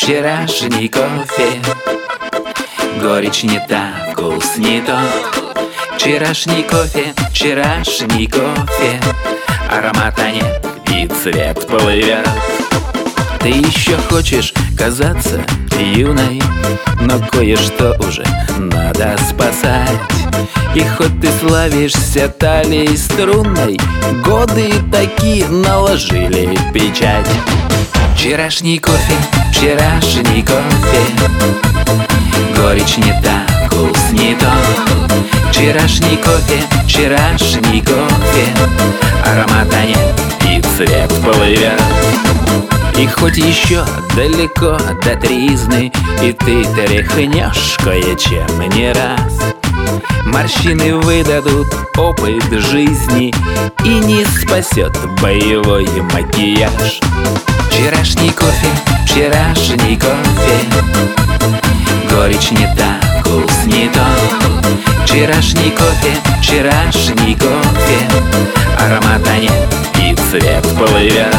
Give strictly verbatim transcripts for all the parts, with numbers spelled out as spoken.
вчерашний кофе. Горечь не та, вкус не тот. Вчерашний кофе, вчерашний кофе. Аромата нет и цвет плывет. Ты еще хочешь казаться юной, но кое-что уже надо спасать. И хоть ты славишься талией струнной, годы такие наложили печать. Вчерашний кофе, вчерашний кофе. Горечь не та, вкус не тот. Вчерашний кофе, вчерашний кофе. Аромата нет и цвет плывет. И хоть еще далеко до тризны, и ты тряхнешь кое-чем не раз, морщины выдадут опыт жизни, и не спасет боевой макияж. Вчерашний кофе, вчерашний кофе. Горечь не та, вкус не тот. Вчерашний кофе, вчерашний кофе. Аромата нет и цвет плывет.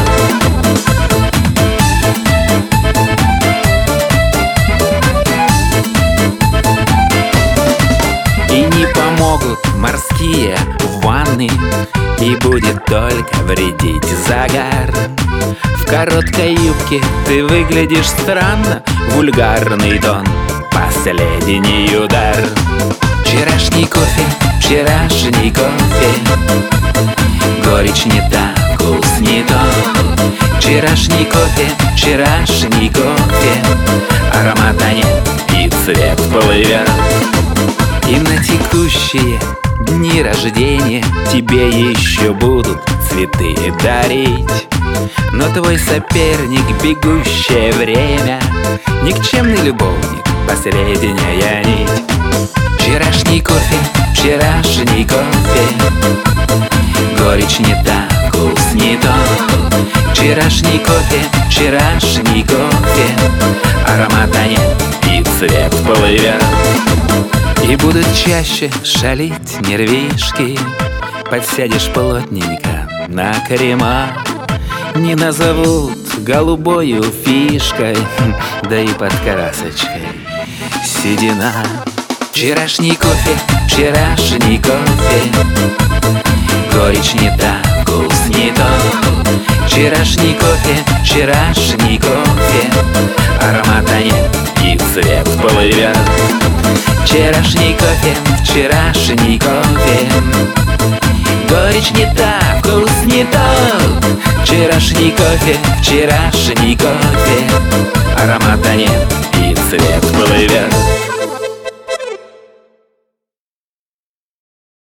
И не помогут морские ванны, и будет только вредить загар. В короткой юбке ты выглядишь странно, вульгарный тон, последний удар. Вчерашний кофе, вчерашний кофе. Горечь не та, вкус не тот. Вчерашний кофе, вчерашний кофе. Аромата нет и цвет плывет. И на текущие дни рождения тебе еще будут цветы дарить. Но твой соперник — бегущее время, никчемный любовник, последняя нить. Вчерашний кофе, вчерашний кофе. Горечь не та, вкус не тот. Вчерашний кофе, вчерашний кофе. Аромата нет и цвет плывет. И будут чаще шалить нервишки, подсядешь плотненько на крема. Не назовут голубою фишкой, да и под красочкой седина. Вчерашний кофе, вчерашний кофе. Горечь не та, вкус не тот. Вчерашний кофе, вчерашний кофе. Аромата нет и цвет плывет. Вчерашний кофе, вчерашний кофе. Горечь не та, вкус не тот. Вчерашний кофе, вчерашний кофе. Аромата нет и цвет плывет.